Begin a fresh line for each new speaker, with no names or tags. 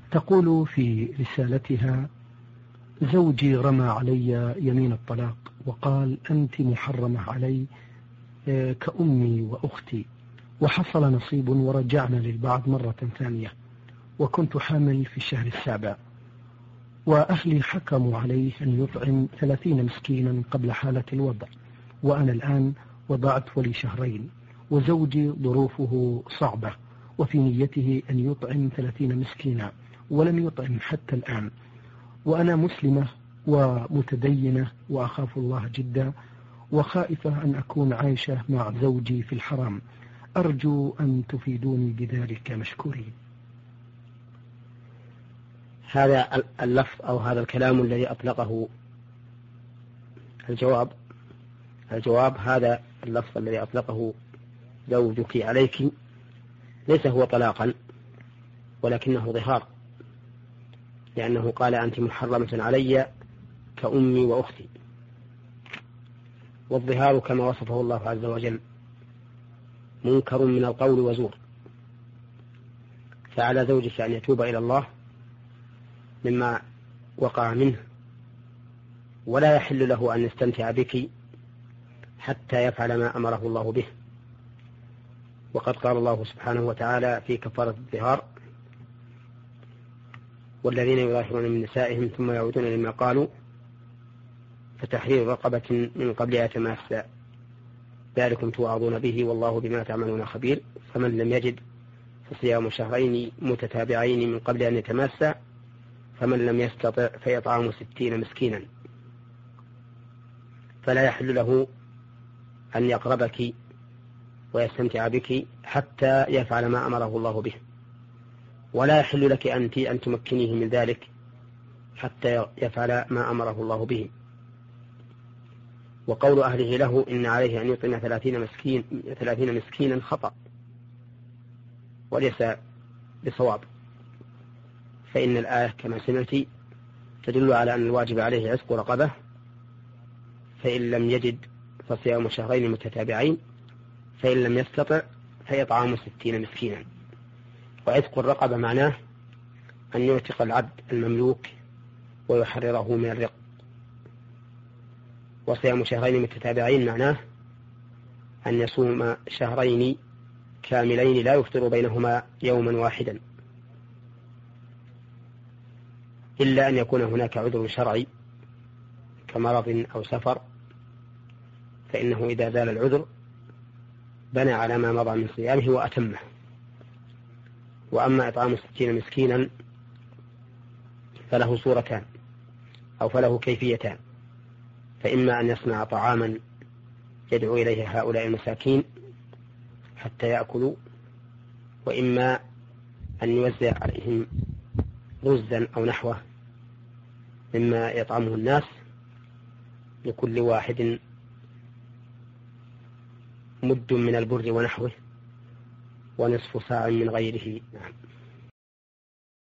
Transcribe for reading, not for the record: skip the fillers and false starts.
تقول في رسالتها: زوجي رمى علي يمين الطلاق وقال أنت محرمة علي كأمي وأختي، وحصل نصيب ورجعنا للبعض مرة ثانية، وكنت حامل في الشهر السابع، وأهلي حكموا عليه أن يطعم 30 مسكينا قبل حالة الوضع، وأنا الآن وضعت ولي شهرين، وزوجي ظروفه صعبة وفي نيته أن يطعم 30 مسكينا ولم يطعم حتى الآن، وأنا مسلمة ومتدينة وأخاف الله جدا، وخائفة أن أكون عايشة مع زوجي في الحرام. أرجو أن تفيدوني بذلك مشكورين.
هذا اللفظ أو هذا الكلام الذي أطلقه الجواب هذا اللفظ الذي أطلقه زوجك عليك ليس هو طلاقا، ولكنه ظهار، لأنه قال أنت محرمة علي كأمي وأختي. والظهار كما وصفه الله عز وجل منكر من القول وزور، فعلى زوجك أن يتوب إلى الله مما وقع منه، ولا يحل له أن يستمتع بك حتى يفعل ما أمره الله به. وقد قال الله سبحانه وتعالى في كفارة الظهار: والذين يظاهرون من نسائهم ثم يعودون لما قالوا فتحرير رقبة من قبل أن يتماسا ذلكم توعظون به والله بما تعملون خبير، فمن لم يجد فصيام شهرين متتابعين من قبل أن يتماسا، فمن لم يستطع فإطعام 60 مسكينا. فلا يحل له أن يقربك ويستمتع بك حتى يفعل ما أمره الله به، ولا يحل لك أنت أن تمكنيه من ذلك حتى يفعل ما أمره الله به. وقول أهله له إن عليه أن يطعم 30 مسكينا خطأ وليس بصواب، فإن الآية كما سمعت تدل على أن الواجب عليه عتق رقبة، فإن لم يجد فصيام شهرين متتابعين، فإن لم يستطع فإطعام 60 مسكينا. وعتق الرقبة معناه أن يعتق العبد المملوك ويحرره من الرق، وصيام شهرين متتابعين معناه أن يصوم شهرين كاملين لا يفطر بينهما يوما واحدا، إلا أن يكون هناك عذر شرعي كمرض أو سفر، فإنه إذا زال العذر بنى على ما مضى من صيامه وأتمه. وأما إطعام 60 مسكينا فله صورتان أو فله كيفيتان: فإما أن يصنع طعاما يدعو إليه هؤلاء المساكين حتى يأكلوا، وإما أن يوزع عليهم رزا أو نحوه مما يطعمه الناس، لكل واحد مد من البر ونحوه ونصف ساع من غيره.